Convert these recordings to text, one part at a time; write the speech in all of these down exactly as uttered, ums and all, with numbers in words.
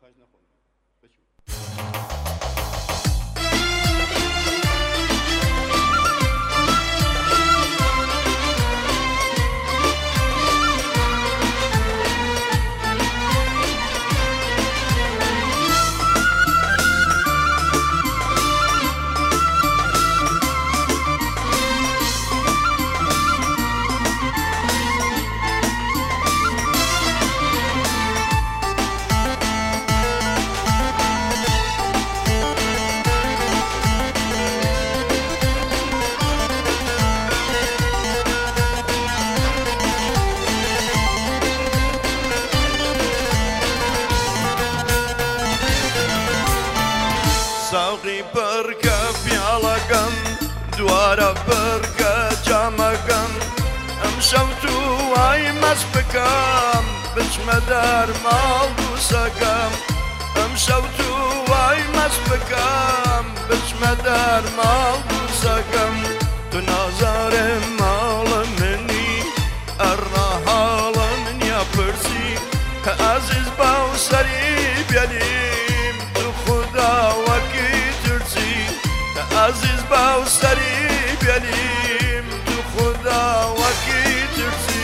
ساقی پرکە پیاڵەکەم دوارە پرکە جامەکەم ئەم شەو تووای مەست بکەم بچمە دەر ماڵ دووسەکەم ئەم شەو تووای مەست بکەم بچمە دەر ماڵ دووسەکەم تو نازارێ ماڵە منی ئەڕنا حاڵە منیا پرسی کە ئازیز باوسەری بێلیم تو خدا وەکی ترسی کە ئازیز باوسەری بێلیم تو خدا وەکی ترسی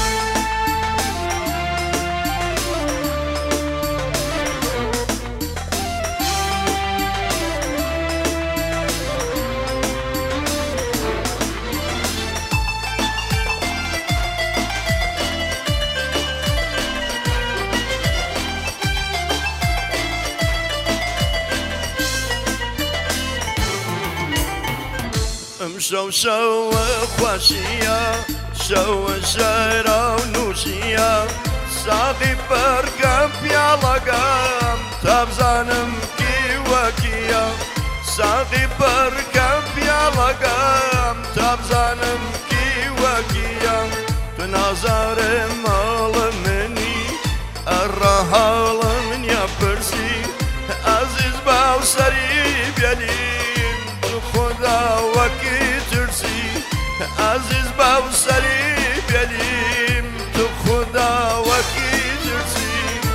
ئەمشەو شەوە خواشیە شەوە ژەرا و نووشیە ساقی پەرکە پیاڵەکەم تا بزانم کیوەکیە ساقی پەرکە پیاڵەکەم تا بزانم کیوەکیە تو نازارێ ماڵە منی ئەڕە حاڵە منیا پرسی ئازیز باوسەری بێلیم تو خدا وەکی ترسی ئازیز باوسەری بێلیم تو خدا وەکی ترسی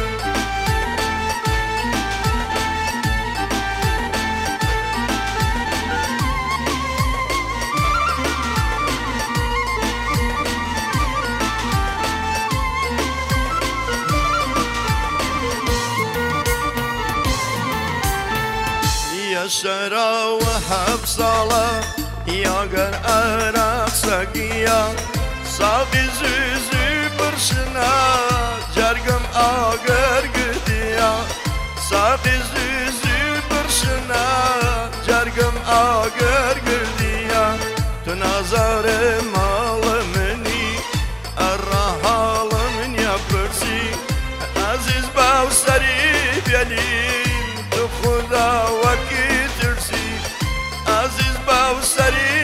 شەراوە هەف ساڵە یاگەر ئەراق سەگیە ساقی زوزی پرشنە جەرگم ئاگەر گردیە ساقی زوزی پرشنە جەرگم ئاگەر گردیە تو نازارێ ماڵە منی ئەڕە حاڵە منیا پرسی ئازیز باوسەری بێلیم تو خدا وەکی ترسی ئازیز باوسەری